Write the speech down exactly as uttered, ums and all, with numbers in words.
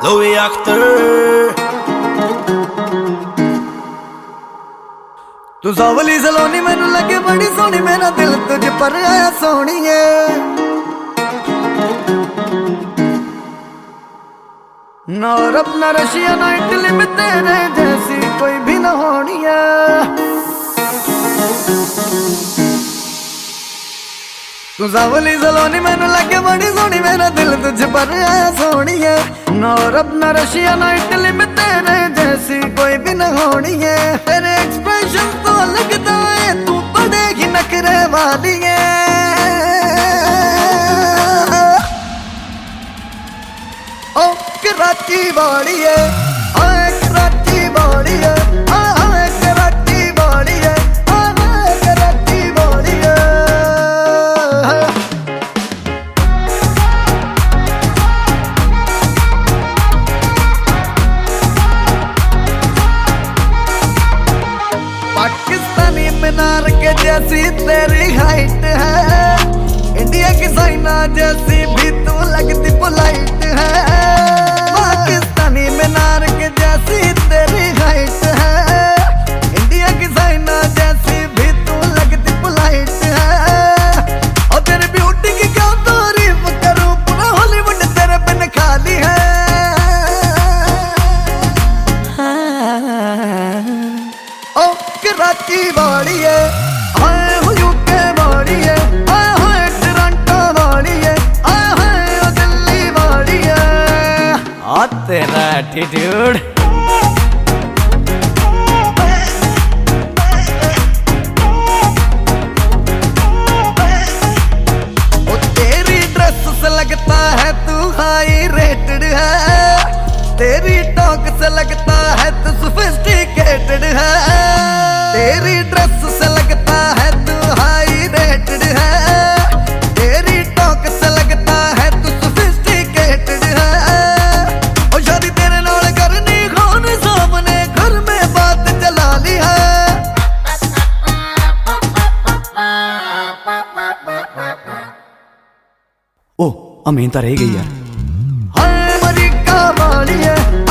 Louis Achter। तू सावली सलोनी मैनू लगे बड़ी सोनी, मेरा दिल तुझ पर आया सोनिए। ना अरब ना रशिया ना इटली में तेरे जैसी कोई भी ना होनी है। तू सावली सलोनी मैनू लगे बड़ी सोनी, मेरा दिल तुझ पर आया सोनिए। ना अरब ना रशिया ना इटली में तेरे जैसी कोई भी ना होनी है। तेरे एक्सप्रेशन तो लगता है तू पड़ेगी नखरे वाली है। ओ कराची वाली है, आए कराची वाली है, आए कराची वाली है, आए कराची वाली है। पाकिस्तानी मीनार के जैसी तेरी हाइट है, इंडिया की साइना जैसी भी तू लगती पोलाइट है। पाकिस्तानी मीनार के जैसी तेरी हाइट है, इंडिया की साइना जैसी भी तू लगती पोलाइट है। और तेरी ब्यूटी की क्या तारीफ करूं, पूरा हॉलीवुड तेरे बिन खाली है। ओ कराची वाली है, आए हो यूके वाली है, आए हाय टोरंटो वाली है, आए हाय ओ दिल्ली वाली है। आ तेरा एटीट्यूड ओ तेरी ड्रेस से लगता है तू हाई रेटेड है, तेरी टॉक से लगता है तू सोफिस्टिकेटेड है। तेरी ड्रेस से लगता है तू हाई रेटेड है, तेरी टॉक से लगता है तू सोफिस्टिकेटेड है। और शादी तेरे नाल करनी खान सामने घर में बात चला ली है। ओ अमीन तो रह गई यार। हाय अमेरिका वाली है,